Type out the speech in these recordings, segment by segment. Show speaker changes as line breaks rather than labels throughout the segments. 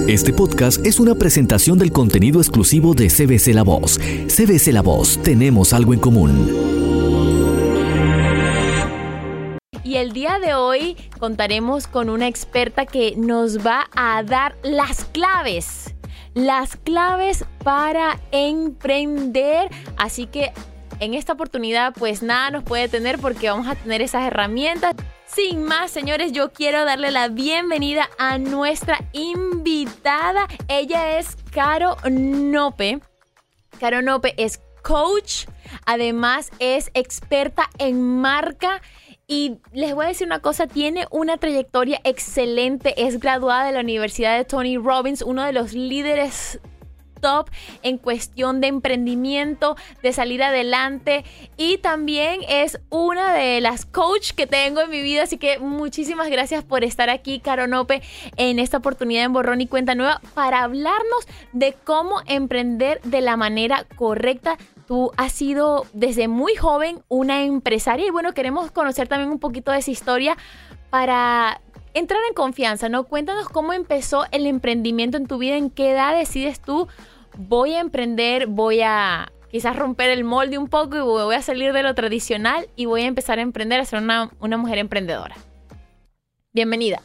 Este podcast es una presentación del contenido exclusivo de CBC La Voz. CBC La Voz, tenemos algo en común.
Y el día de hoy contaremos con una experta que nos va a dar las claves para emprender. Así que en esta oportunidad pues nada nos puede detener porque vamos a tener esas herramientas. Sin más, señores, yo quiero darle la bienvenida a nuestra invitada. Ella es Caro Nope. Caro Nope es coach, además es experta en marca. Y les voy a decir una cosa, tiene una trayectoria excelente, es graduada de la Universidad de Tony Robbins, uno de los líderes top en cuestión de emprendimiento, de salir adelante, y también es una de las coach que tengo en mi vida, así que muchísimas gracias por estar aquí, Caro Nope, en esta oportunidad en Borrón y Cuenta Nueva para hablarnos de cómo emprender de la manera correcta. Tú has sido desde muy joven una empresaria y bueno, queremos conocer también un poquito de esa historia para entrar en confianza, ¿no? Cuéntanos cómo empezó el emprendimiento en tu vida, en qué edad decides tú, voy a emprender, voy a quizás romper el molde un poco y voy a salir de lo tradicional y voy a empezar a emprender, a ser una mujer emprendedora. Bienvenida.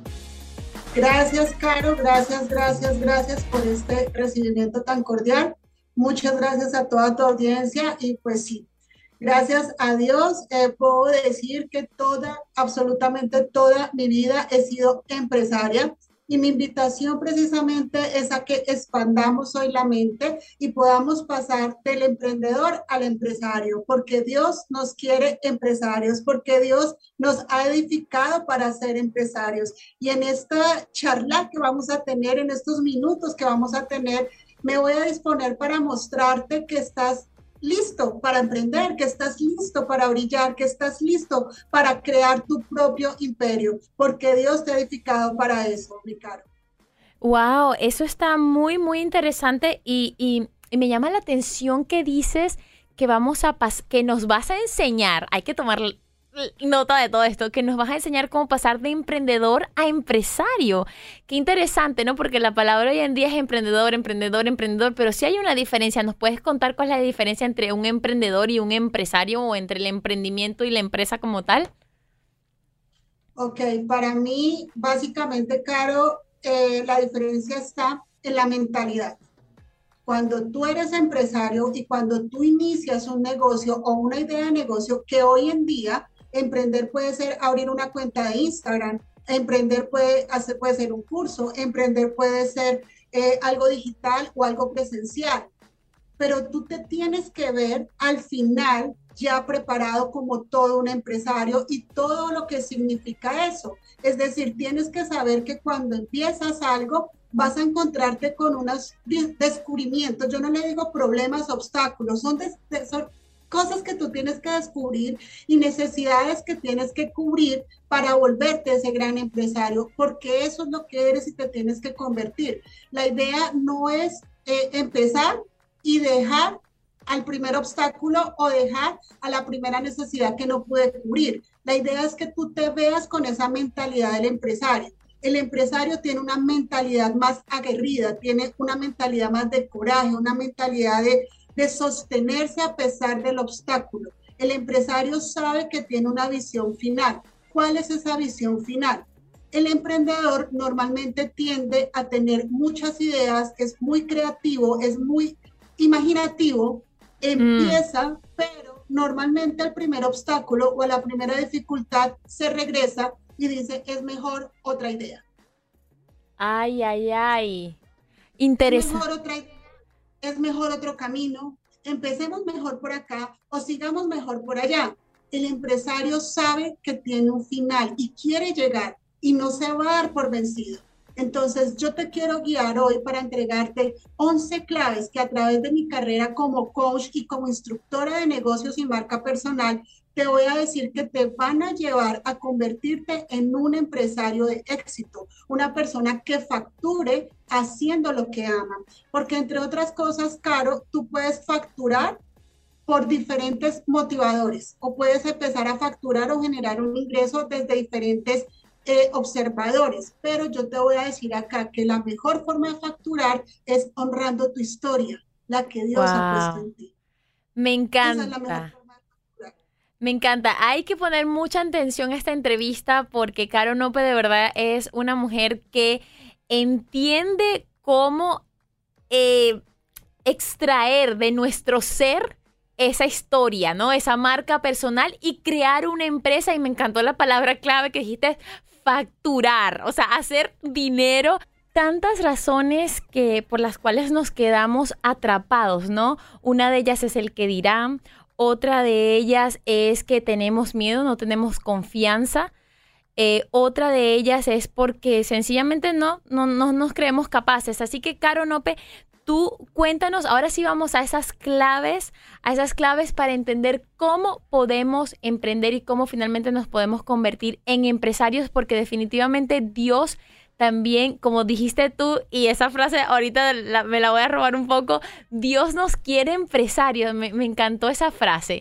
Gracias, Caro, gracias por este recibimiento tan cordial. Muchas gracias a toda tu audiencia y pues sí, gracias a Dios puedo decir que absolutamente toda mi vida he sido empresaria y mi invitación precisamente es a que expandamos hoy la mente y podamos pasar del emprendedor al empresario, porque Dios nos quiere empresarios, porque Dios nos ha edificado para ser empresarios. Y en esta charla que vamos a tener, en estos minutos que vamos a tener, me voy a disponer para mostrarte que estás listo para emprender, que estás listo para brillar, que estás listo para crear tu propio imperio, porque Dios te ha edificado para eso, mi Caro.
Wow, eso está muy, muy interesante y me llama la atención que dices que que nos vas a enseñar, hay que tomar nota de todo esto, que nos vas a enseñar cómo pasar de emprendedor a empresario. Qué interesante, ¿no? Porque la palabra hoy en día es emprendedor, pero sí hay una diferencia. ¿Nos puedes contar cuál es la diferencia entre un emprendedor y un empresario o entre el emprendimiento y la empresa como tal?
Ok, para mí, básicamente, Caro, la diferencia está en la mentalidad. Cuando tú eres empresario y cuando tú inicias un negocio o una idea de negocio, que hoy en día emprender puede ser abrir una cuenta de Instagram, emprender puede ser un curso, emprender puede ser algo digital o algo presencial, pero tú te tienes que ver al final ya preparado como todo un empresario y todo lo que significa eso. Es decir, tienes que saber que cuando empiezas algo vas a encontrarte con unos descubrimientos. Yo no le digo problemas, obstáculos, son cosas que tú tienes que descubrir y necesidades que tienes que cubrir para volverte ese gran empresario, porque eso es lo que eres y te tienes que convertir. La idea no es empezar y dejar al primer obstáculo o dejar a la primera necesidad que no pude cubrir. La idea es que tú te veas con esa mentalidad del empresario. El empresario tiene una mentalidad más aguerrida, tiene una mentalidad más de coraje, una mentalidad de sostenerse a pesar del obstáculo. El empresario sabe que tiene una visión final. ¿Cuál es esa visión final? El emprendedor normalmente tiende a tener muchas ideas, es muy creativo, es muy imaginativo, empieza, pero normalmente al primer obstáculo o a la primera dificultad se regresa y dice, es mejor otra idea.
Ay. Interesante.
Es mejor otro camino, empecemos mejor por acá o sigamos mejor por allá. El empresario sabe que tiene un final y quiere llegar y no se va a dar por vencido. Entonces yo te quiero guiar hoy para entregarte 11 claves que a través de mi carrera como coach y como instructora de negocios y marca personal te voy a decir que te van a llevar a convertirte en un empresario de éxito, una persona que facture haciendo lo que ama. Porque entre otras cosas, Caro, tú puedes facturar por diferentes motivadores o puedes empezar a facturar o generar un ingreso desde diferentes observadores, pero yo te voy a decir acá que la mejor forma de facturar es honrando tu historia, la que Dios ha puesto
Wow,
en ti.
me
Esa es la mejor
encanta.
forma de facturar.
Me encanta. Hay que poner mucha atención a esta entrevista porque Caro Nope de verdad es una mujer que entiende cómo eh, extraer de nuestro ser esa historia, ¿no? Esa marca personal y crear una empresa. Y me encantó la palabra clave que dijiste, facturar, o sea, hacer dinero. Tantas razones que por las cuales nos quedamos atrapados, ¿no? Una de ellas es el que dirán, otra de ellas es que tenemos miedo, no tenemos confianza. Otra de ellas es porque sencillamente no nos creemos capaces. Así que, Caro Nope, tú cuéntanos, ahora sí vamos a esas claves para entender cómo podemos emprender y cómo finalmente nos podemos convertir en empresarios, porque definitivamente Dios también, como dijiste tú, y esa frase ahorita me la voy a robar un poco, Dios nos quiere empresarios. Me encantó esa frase.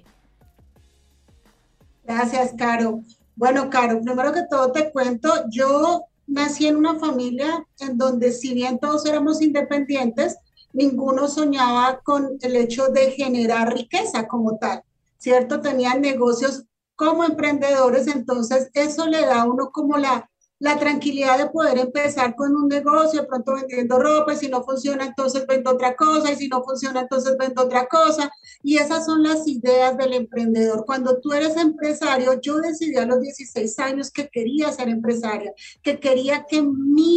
Gracias, Caro. Bueno, Caro, primero que todo te cuento, yo nací en una familia en donde si bien todos éramos independientes, ninguno soñaba con el hecho de generar riqueza como tal, ¿cierto? Tenían negocios como emprendedores, entonces eso le da a uno como la tranquilidad de poder empezar con un negocio, de pronto vendiendo ropa, y si no funciona, entonces vendo otra cosa, y si no funciona, entonces vendo otra cosa. Y esas son las ideas del emprendedor. Cuando tú eres empresario, yo decidí a los 16 años que quería ser empresaria, que quería que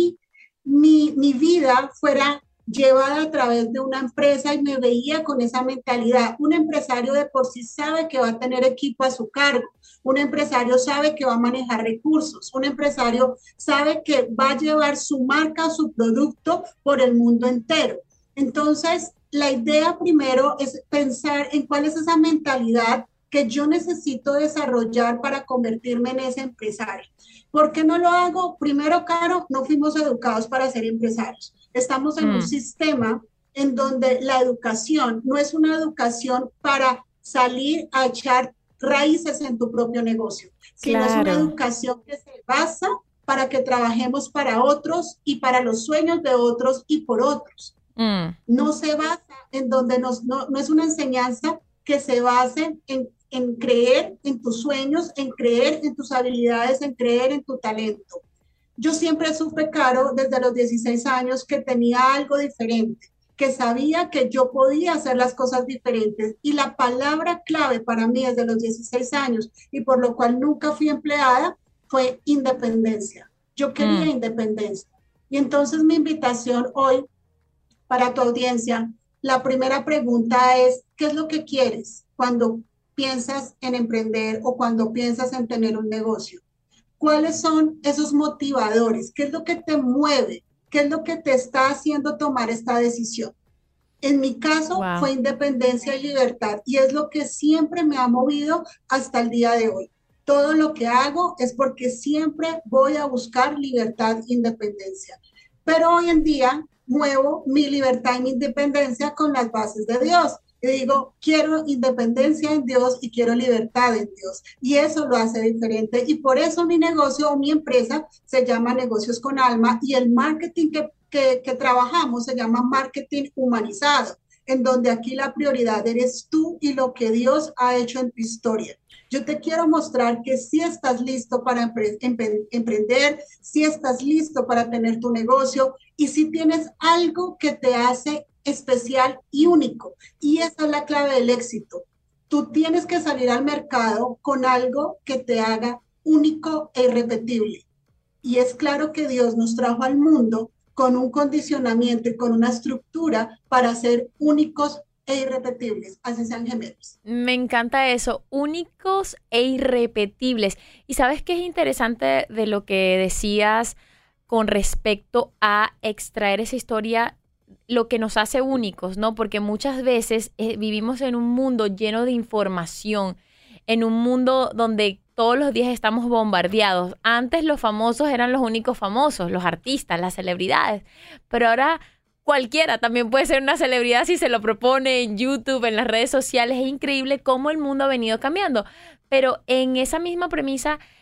mi vida fuera llevada a través de una empresa y me veía con esa mentalidad. Un empresario de por sí sabe que va a tener equipo a su cargo. Un empresario sabe que va a manejar recursos. Un empresario sabe que va a llevar su marca, su producto por el mundo entero. Entonces, la idea primero es pensar en cuál es esa mentalidad que yo necesito desarrollar para convertirme en ese empresario. ¿Por qué no lo hago? Primero, Caro, no fuimos educados para ser empresarios. Estamos en un
Mm,
sistema en donde la educación no es una educación para salir a echar raíces en tu propio negocio, sino es una
claro.
educación que se basa para que trabajemos para otros y para los sueños de otros y por otros.
Mm,
No se basa en donde no es una enseñanza que se base en creer en tus sueños, en creer en tus habilidades, en creer en tu talento. Yo siempre supe, Caro, desde los 16 años, que tenía algo diferente, que sabía que yo podía hacer las cosas diferentes. Y la palabra clave para mí desde los 16 años, y por lo cual nunca fui empleada, fue independencia. Yo quería
mm.
independencia. Y entonces mi invitación hoy para tu audiencia, la primera pregunta es, ¿qué es lo que quieres cuando piensas en emprender o cuando piensas en tener un negocio? ¿Cuáles son esos motivadores? ¿Qué es lo que te mueve? ¿Qué es lo que te está haciendo tomar esta decisión? En mi caso
Wow.
fue independencia y libertad y es lo que siempre me ha movido hasta el día de hoy. Todo lo que hago es porque siempre voy a buscar libertad e independencia. Pero hoy en día muevo mi libertad y mi independencia con las bases de Dios. Y digo, quiero independencia en Dios y quiero libertad en Dios. Y eso lo hace diferente. Y por eso mi negocio o mi empresa se llama Negocios con Alma y el marketing que trabajamos se llama marketing humanizado, en donde aquí la prioridad eres tú y lo que Dios ha hecho en tu historia. Yo te quiero mostrar que si estás listo para emprender, si estás listo para tener tu negocio y si tienes algo que te hace especial y único. Y esa es la clave del éxito. Tú tienes que salir al mercado con algo que te haga único e irrepetible. Y es claro que Dios nos trajo al mundo con un condicionamiento y con una estructura para ser únicos e irrepetibles, así sean gemelos.
Me encanta eso, únicos e irrepetibles. Y sabes qué es interesante de lo que decías con respecto a extraer esa historia, lo que nos hace únicos, ¿no? Porque muchas veces vivimos en un mundo lleno de información, en un mundo donde todos los días estamos bombardeados. Antes los famosos eran los únicos famosos, los artistas, las celebridades, pero ahora cualquiera también puede ser una celebridad si se lo propone en YouTube, en las redes sociales. Es increíble cómo el mundo ha venido cambiando. Pero en esa misma premisa,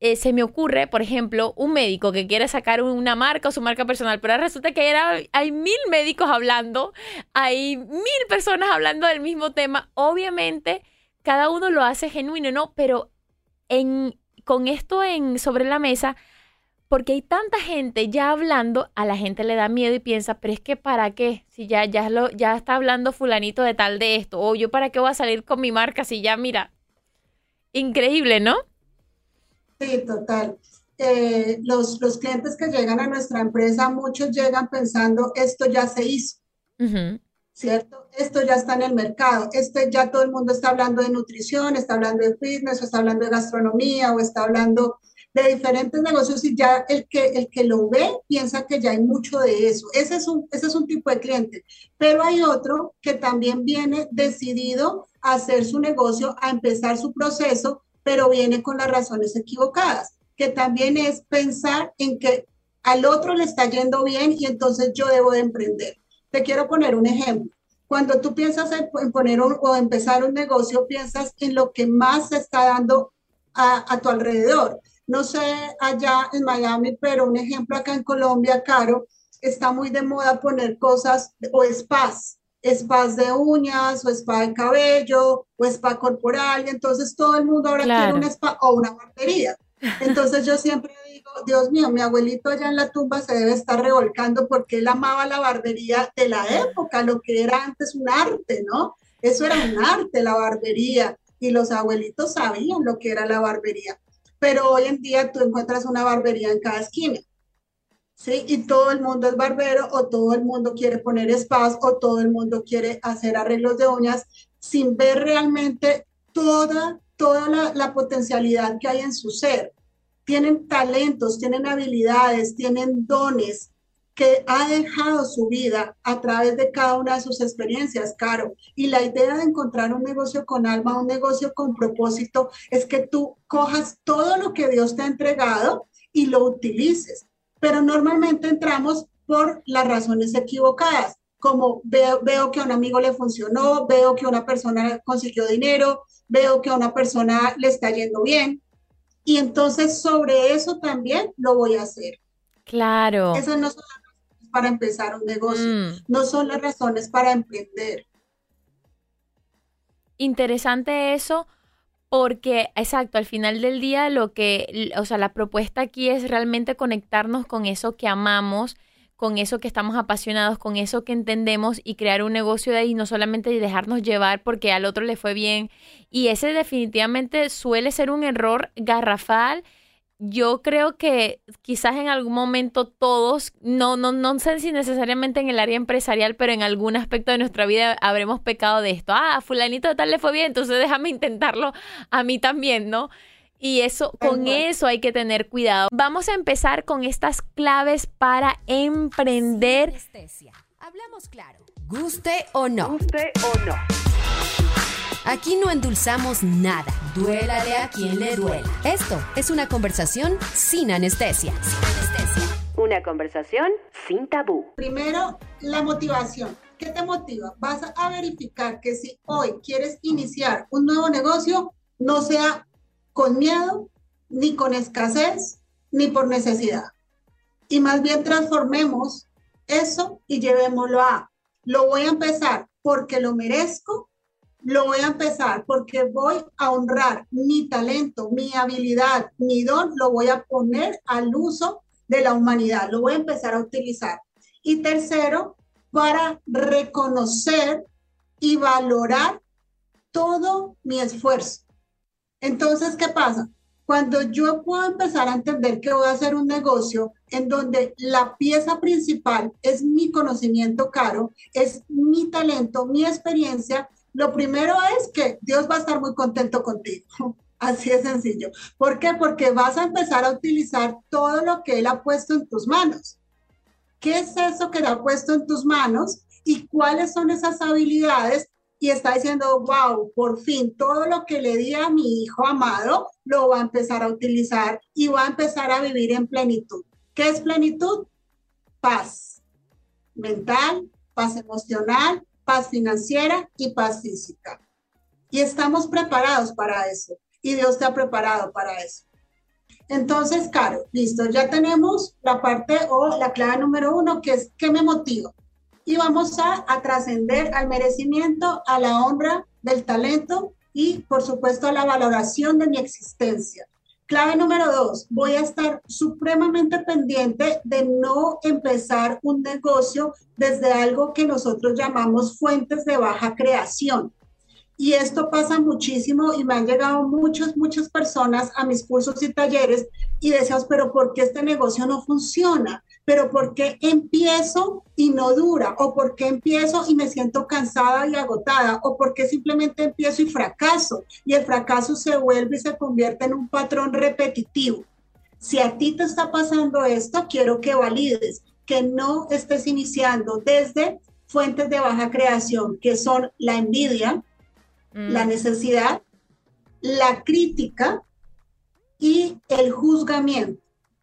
se me ocurre, por ejemplo, un médico que quiere sacar una marca o su marca personal, pero ahora resulta que hay 1000 médicos hablando, hay 1000 personas hablando del mismo tema. Obviamente, cada uno lo hace genuino, ¿no? Pero con esto sobre la mesa, porque hay tanta gente ya hablando, a la gente le da miedo y piensa, pero es que ¿para qué? Si ya está hablando fulanito de tal de esto, o yo ¿para qué voy a salir con mi marca si ya, mira, increíble, ¿no?
Sí, total. Los clientes que llegan a nuestra empresa, muchos llegan pensando, esto ya se hizo,
Ujú.
¿cierto? Esto ya está en el mercado, ya todo el mundo está hablando de nutrición, está hablando de fitness, o está hablando de gastronomía, o está hablando de diferentes negocios y ya el que lo ve piensa que ya hay mucho de eso. Ese es un tipo de cliente. Pero hay otro que también viene decidido a hacer su negocio, a empezar su proceso, pero viene con las razones equivocadas, que también es pensar en que al otro le está yendo bien y entonces yo debo de emprender. Te quiero poner un ejemplo. Cuando tú piensas en poner o empezar un negocio, piensas en lo que más se está dando a tu alrededor. No sé allá en Miami, pero un ejemplo acá en Colombia, Caro, está muy de moda poner cosas o spas de uñas o spa de cabello o spa corporal, y entonces todo el mundo ahora quiere un
Claro.
spa o una barbería. Entonces yo siempre digo, Dios mío, mi abuelito allá en la tumba se debe estar revolcando porque él amaba la barbería de la época, lo que era antes un arte, ¿no? Eso era un arte, la barbería, y los abuelitos sabían lo que era la barbería. Pero hoy en día tú encuentras una barbería en cada esquina, ¿sí? Y todo el mundo es barbero o todo el mundo quiere poner spas o todo el mundo quiere hacer arreglos de uñas sin ver realmente toda la potencialidad que hay en su ser. Tienen talentos, tienen habilidades, tienen dones que ha dejado su vida a través de cada una de sus experiencias, Caro. Y la idea de encontrar un negocio con alma, un negocio con propósito, es que tú cojas todo lo que Dios te ha entregado y lo utilices. Pero normalmente entramos por las razones equivocadas, como veo que a un amigo le funcionó, veo que una persona consiguió dinero, veo que a una persona le está yendo bien, y entonces sobre eso también lo voy a hacer.
Claro.
Esas no son las razones para empezar un negocio,
Mm.
no son las razones para emprender.
Interesante eso. Porque, exacto, al final del día o sea, la propuesta aquí es realmente conectarnos con eso que amamos, con eso que estamos apasionados, con eso que entendemos y crear un negocio de ahí, no solamente dejarnos llevar porque al otro le fue bien. Y ese definitivamente suele ser un error garrafal. Yo creo que quizás en algún momento todos, no sé si necesariamente en el área empresarial, pero en algún aspecto de nuestra vida habremos pecado de esto. Ah, fulanito de tal le fue bien, entonces déjame intentarlo a mí también, ¿no? Y con eso hay que tener cuidado. Vamos a empezar con estas claves para emprender.
Anestesia. Hablamos claro. Guste o no.
Guste o no.
Aquí no endulzamos nada. Duélale a quien le duela. Esto es una conversación sin anestesia. Sin anestesia.
Una conversación sin tabú.
Primero, la motivación. ¿Qué te motiva? Vas a verificar que si hoy quieres iniciar un nuevo negocio, no sea con miedo, ni con escasez, ni por necesidad. Y más bien transformemos eso y llevémoslo lo voy a empezar porque lo merezco, lo voy a empezar porque voy a honrar mi talento, mi habilidad, mi don, lo voy a poner al uso de la humanidad, lo voy a empezar a utilizar. Y tercero, para reconocer y valorar todo mi esfuerzo. Entonces, ¿qué pasa? Cuando yo puedo empezar a entender que voy a hacer un negocio en donde la pieza principal es mi conocimiento, Caro, es mi talento, mi experiencia, lo primero es que Dios va a estar muy contento contigo. Así de sencillo. ¿Por qué? Porque vas a empezar a utilizar todo lo que Él ha puesto en tus manos. ¿Qué es eso que Él ha puesto en tus manos? ¿Y cuáles son esas habilidades? Y está diciendo, wow, por fin, todo lo que le di a mi hijo amado, lo va a empezar a utilizar y va a empezar a vivir en plenitud. ¿Qué es plenitud? Paz mental, paz emocional, paz financiera y paz física. Y estamos preparados para eso. Y Dios te ha preparado para eso. Entonces, Caro, listo, ya tenemos la parte o la clave número 1, que es ¿qué me motiva? Y vamos a trascender al merecimiento, a la honra del talento y, por supuesto, a la valoración de mi existencia. Clave número 2, voy a estar supremamente pendiente de no empezar un negocio desde algo que nosotros llamamos fuentes de baja creación. Y esto pasa muchísimo y me han llegado muchas personas a mis cursos y talleres y decíamos, pero ¿por qué este negocio no funciona? ¿Pero por qué empiezo y no dura? ¿O por qué empiezo y me siento cansada y agotada? ¿O por qué simplemente empiezo y fracaso? Y el fracaso se vuelve y se convierte en un patrón repetitivo. Si a ti te está pasando esto, quiero que valides, que no estés iniciando desde fuentes de baja creación, que son la envidia, la necesidad, la crítica y el juzgamiento.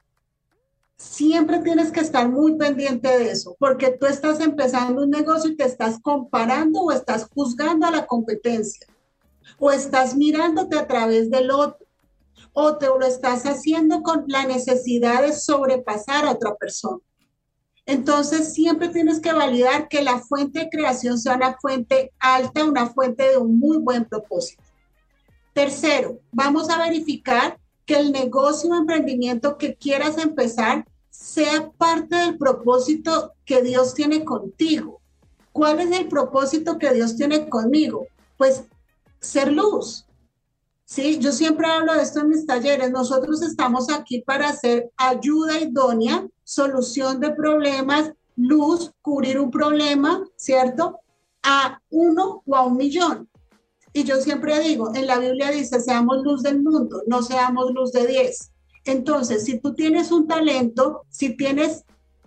Siempre tienes que estar muy pendiente de eso, porque tú estás empezando un negocio y te estás comparando o estás juzgando a la competencia, o estás mirándote a través del otro, o te lo estás haciendo con la necesidad de sobrepasar a otra persona. Entonces, siempre tienes que validar que la fuente de creación sea una fuente alta, una fuente de un muy buen propósito. Tercero, vamos a verificar que el negocio o emprendimiento que quieras empezar sea parte del propósito que Dios tiene contigo. ¿Cuál es el propósito que Dios tiene conmigo? Pues ser luz. Sí, yo siempre hablo de esto en mis talleres. Nosotros estamos aquí para hacer ayuda idónea, solución de problemas, luz, cubrir un problema, ¿cierto? A 1 o a 1 millón. Y yo siempre digo, en la Biblia dice, seamos luz del mundo, no seamos luz de 10. Entonces, si tú tienes un talento, si tienes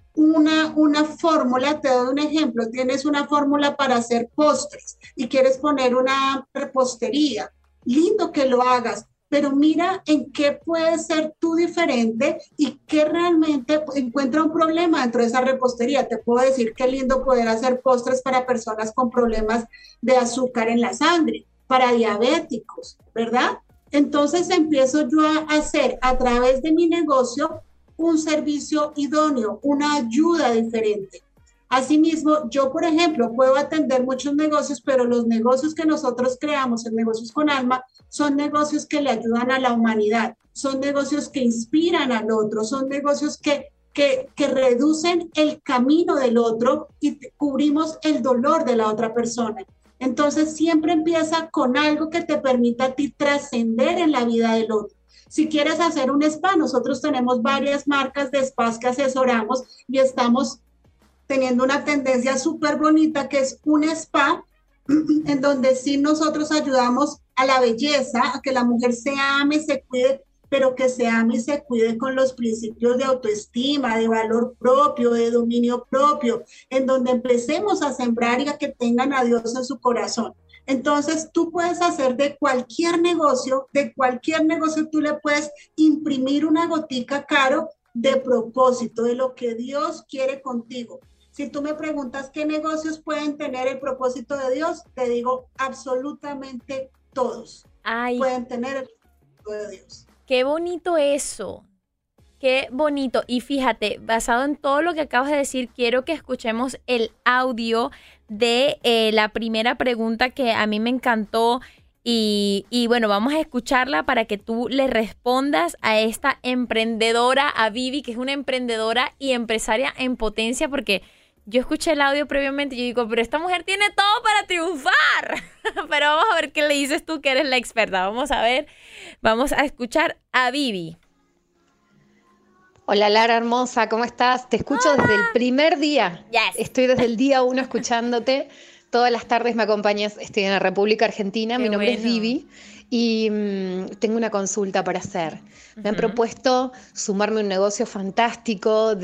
una fórmula, te doy un ejemplo, tienes una fórmula para hacer postres y quieres poner una repostería, lindo que lo hagas, pero mira en qué puedes ser tú diferente y qué realmente encuentra un problema dentro de esa repostería. Te puedo decir qué lindo poder hacer postres para personas con problemas de azúcar en la sangre, para diabéticos, ¿verdad? Entonces empiezo yo a hacer a través de mi negocio un servicio idóneo, una ayuda diferente. Asimismo, yo, por ejemplo, puedo atender muchos negocios, pero los negocios que nosotros creamos en Negocios con Alma son negocios que le ayudan a la humanidad, son negocios que inspiran al otro, son negocios que reducen el camino del otro y cubrimos el dolor de la otra persona. Entonces, siempre empieza con algo que te permita a ti trascender en la vida del otro. Si quieres hacer un spa, nosotros tenemos varias marcas de spas que asesoramos y estamos teniendo una tendencia súper bonita que es un spa en donde sí nosotros ayudamos a la belleza, a que la mujer se ame, se cuide, pero que se ame y se cuide con los principios de autoestima, de valor propio, de dominio propio, en donde empecemos a sembrar y a que tengan a Dios en su corazón. Entonces tú puedes hacer de cualquier negocio tú le puedes imprimir una gotica, Caro, de propósito, de lo que Dios quiere contigo. Si tú me preguntas qué negocios pueden tener el propósito de Dios, te digo absolutamente todos. Pueden tener el propósito de Dios.
Qué bonito eso. Qué bonito. Y fíjate, basado en todo lo que acabas de decir, quiero que escuchemos el audio de la primera pregunta que a mí me encantó. Y bueno, vamos a escucharla para que tú le respondas a esta emprendedora, a Vivi, que es una emprendedora y empresaria en potencia, porque yo escuché el audio previamente y yo digo, pero esta mujer tiene todo para triunfar. Pero vamos a ver qué le dices tú, que eres la experta. Vamos a ver, vamos a escuchar a Vivi.
Hola Lara hermosa, ¿cómo estás? Te escucho desde el primer día.
Yes.
Estoy desde el día 1 escuchándote. Todas las tardes me acompañas, estoy en la República Argentina, mi nombre es Vivi y tengo una consulta para hacer. Me han propuesto sumarme a un negocio fantástico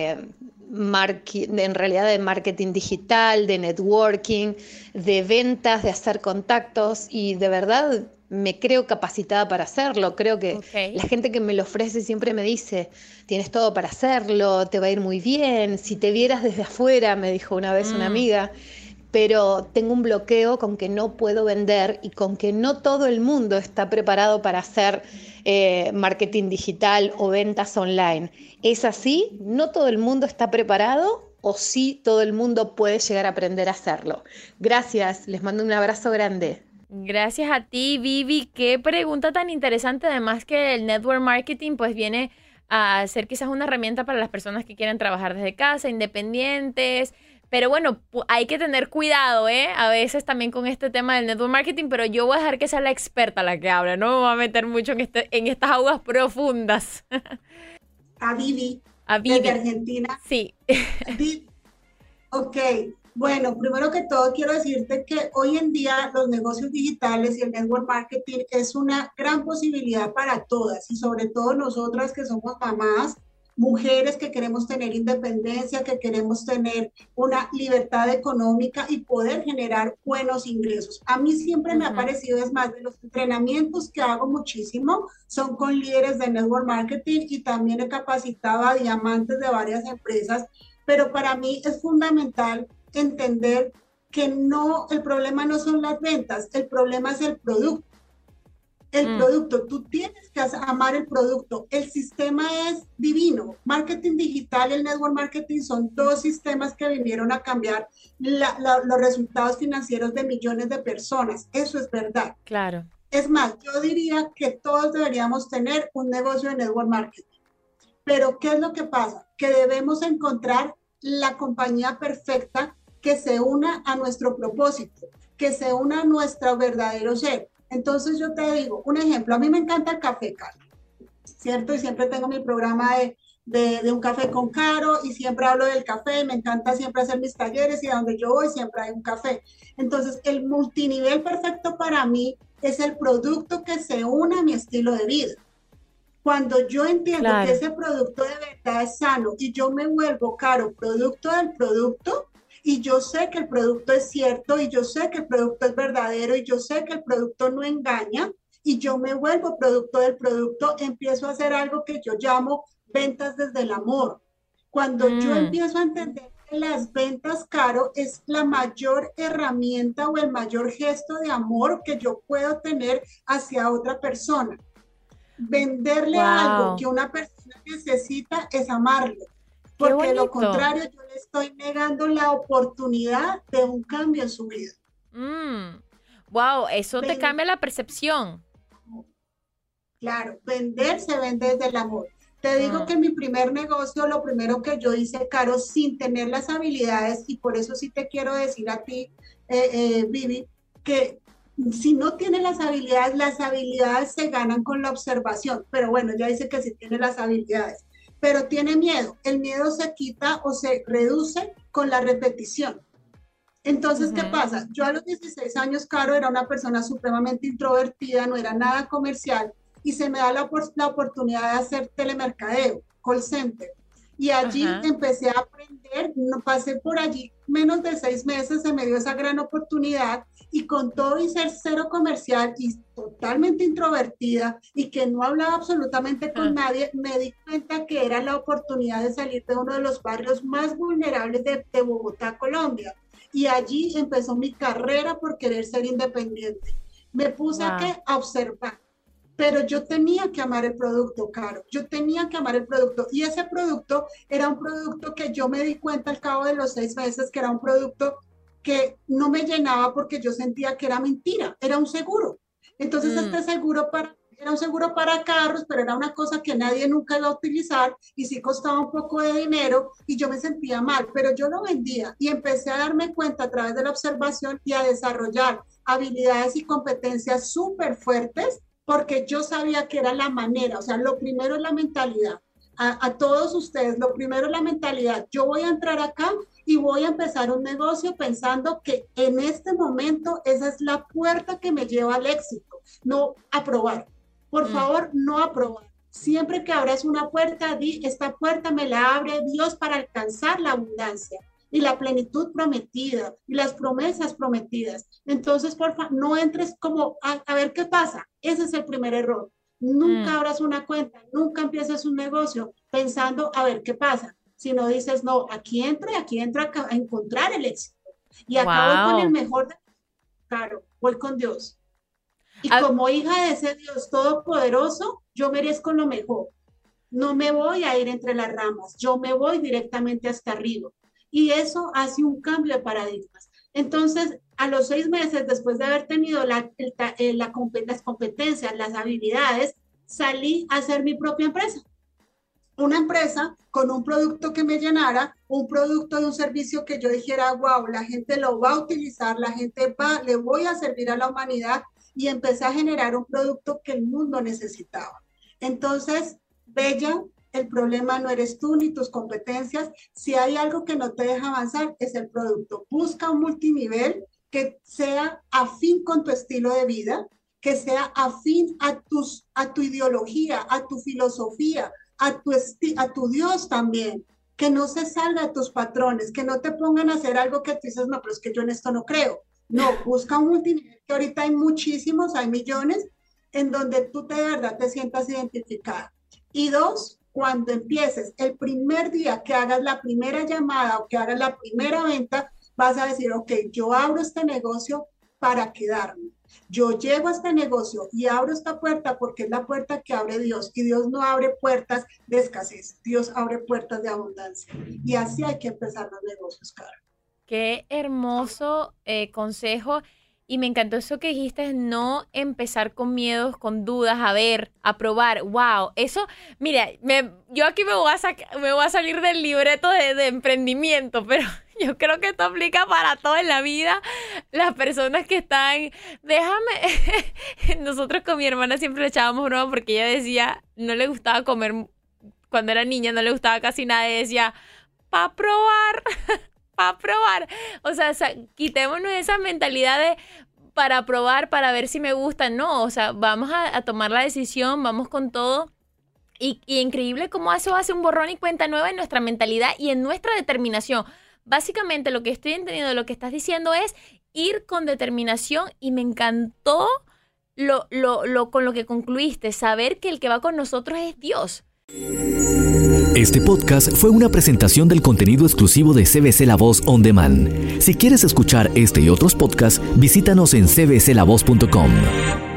en realidad de marketing digital, de networking, de ventas, de hacer contactos y de verdad me creo capacitada para hacerlo. Creo que la gente que me lo ofrece siempre me dice, tienes todo para hacerlo, te va a ir muy bien, si te vieras desde afuera, me dijo una vez una amiga. pero tengo un bloqueo con que no puedo vender y con que no todo el mundo está preparado para hacer marketing digital o ventas online. ¿Es así? ¿No todo el mundo está preparado? ¿O sí todo el mundo puede llegar a aprender a hacerlo? Gracias, les mando un abrazo grande.
Gracias a ti, Vivi. Qué pregunta tan interesante. Además que el network marketing pues viene a ser quizás una herramienta para las personas que quieren trabajar desde casa, independientes. Pero bueno, hay que tener cuidado, ¿eh? A veces también con este tema del network marketing, pero yo voy a dejar que sea la experta la que hable. No me voy a meter mucho en estas aguas profundas.
A Vivi,
A Vivi.
desde Argentina.
Sí.
Vivi. Ok, bueno, primero que todo quiero decirte que hoy en día los negocios digitales y el network marketing es una gran posibilidad para todas y sobre todo nosotras que somos mamás, mujeres que queremos tener independencia, que queremos tener una libertad económica y poder generar buenos ingresos. A mí siempre me ha parecido, es más, de los entrenamientos que hago muchísimo son con líderes de network marketing y también he capacitado a diamantes de varias empresas, pero para mí es fundamental entender que no, el problema no son las ventas, el problema es el producto. El producto, tú tienes que amar el producto. El sistema es divino. Marketing digital y el network marketing son dos sistemas que vinieron a cambiar los resultados financieros de millones de personas. Eso es verdad.
Claro.
Es más, yo diría que todos deberíamos tener un negocio de network marketing. Pero ¿qué es lo que pasa? Que debemos encontrar la compañía perfecta que se una a nuestro propósito, que se una a nuestro verdadero ser. Entonces yo te digo, un ejemplo, a mí me encanta el café, Caro, ¿cierto? Y siempre tengo mi programa de un café con Caro y siempre hablo del café, me encanta siempre hacer mis talleres y a donde yo voy siempre hay un café. Entonces el multinivel perfecto para mí es el producto que se une a mi estilo de vida. Cuando yo entiendo que ese producto de verdad es sano y yo me vuelvo, Caro, producto del producto, y yo sé que el producto es cierto, y yo sé que el producto es verdadero, y yo sé que el producto no engaña, y yo me vuelvo producto del producto, empiezo a hacer algo que yo llamo ventas desde el amor. Cuando yo empiezo a entender que las ventas, Caro, es la mayor herramienta o el mayor gesto de amor que yo puedo tener hacia otra persona. Venderle algo que una persona necesita es amarlo. Porque de lo contrario, yo le estoy negando la oportunidad de un cambio en su vida.
Wow, eso te cambia la percepción.
Claro, vender se vende desde el amor. Te digo que en mi primer negocio, lo primero que yo hice, Caro, sin tener las habilidades, y por eso sí te quiero decir a ti, Vivi, que si no tienes las habilidades se ganan con la observación. Pero bueno, ya dice que sí tiene las habilidades. Pero tiene miedo. El miedo se quita o se reduce con la repetición. Entonces, ¿qué pasa? Yo a los 16 años, Caro, era una persona supremamente introvertida, no era nada comercial, y se me da la oportunidad de hacer telemercadeo, call center. Y allí empecé a aprender, pasé por allí menos de 6 meses, se me dio esa gran oportunidad, y con todo y ser cero comercial y totalmente introvertida y que no hablaba absolutamente con nadie, me di cuenta que era la oportunidad de salir de uno de los barrios más vulnerables de Bogotá, Colombia. Y allí empezó mi carrera por querer ser independiente. Me puse a observar. Pero yo tenía que amar el producto, Caro. Yo tenía que amar el producto. Y ese producto era un producto que yo me di cuenta al cabo de los 6 meses que era un producto que no me llenaba porque yo sentía que era mentira. Era un seguro. Entonces este seguro era un seguro para carros, pero era una cosa que nadie nunca iba a utilizar y sí costaba un poco de dinero y yo me sentía mal, pero yo lo vendía y empecé a darme cuenta a través de la observación y a desarrollar habilidades y competencias súper fuertes porque yo sabía que era la manera, o sea, lo primero es la mentalidad. A todos ustedes, lo primero es la mentalidad. Yo voy a entrar acá y voy a empezar un negocio pensando que en este momento esa es la puerta que me lleva al éxito, no a probar. Por favor, no a probar. Siempre que abras una puerta, di, esta puerta me la abre Dios para alcanzar la abundancia y la plenitud prometida y las promesas prometidas. Entonces, por favor, no entres como a ver qué pasa. Ese es el primer error. Nunca abras una cuenta, nunca empieces un negocio pensando a ver qué pasa. Si no dices, no, aquí entro a encontrar el éxito. Y acá voy con el mejor de Caro, voy con Dios. Y como hija de ese Dios todopoderoso, yo merezco lo mejor. No me voy a ir entre las ramas, yo me voy directamente hasta arriba. Y eso hace un cambio de paradigmas. Entonces, a los 6 meses, después de haber tenido las competencias, las habilidades, salí a hacer mi propia empresa. Una empresa con un producto que me llenara, un producto de un servicio que yo dijera, wow, la gente lo va a utilizar, le voy a servir a la humanidad, y empecé a generar un producto que el mundo necesitaba. Entonces, Bella, el problema no eres tú ni tus competencias. Si hay algo que no te deja avanzar, es el producto. Busca un multinivel que sea afín con tu estilo de vida, que sea afín a tu ideología, a tu filosofía, a tu Dios también, que no se salga de tus patrones, que no te pongan a hacer algo que tú dices, no, pero es que yo en esto no creo. No, busca un multinivel, que ahorita hay muchísimos, hay millones, en donde tú de verdad te sientas identificada. Y 2, cuando empieces, el primer día que hagas la primera llamada o que hagas la primera venta, vas a decir, ok, yo abro este negocio para quedarme. Yo llego a este negocio y abro esta puerta porque es la puerta que abre Dios. Y Dios no abre puertas de escasez, Dios abre puertas de abundancia. Y así hay que empezar los negocios, Caro.
Qué hermoso consejo, y me encantó eso que dijiste, no empezar con miedos, con dudas, a probar. Wow, eso, mira, yo aquí me voy a salir del libreto de emprendimiento, pero yo creo que esto aplica para todo en la vida. Las personas que están, nosotros con mi hermana siempre le echábamos broma porque ella decía, no le gustaba comer, cuando era niña no le gustaba casi nada, y decía, para probar. O sea, quitémonos esa mentalidad de para probar, para ver si me gusta. No, o sea, vamos a tomar la decisión, vamos con todo. Y increíble cómo eso hace un borrón y cuenta nueva en nuestra mentalidad y en nuestra determinación. Básicamente lo que estoy entendiendo de lo que estás diciendo es ir con determinación, y me encantó con lo que concluiste, saber que el que va con nosotros es Dios.
Este podcast fue una presentación del contenido exclusivo de CBC La Voz On Demand. Si quieres escuchar este y otros podcasts, visítanos en cbclavoz.com.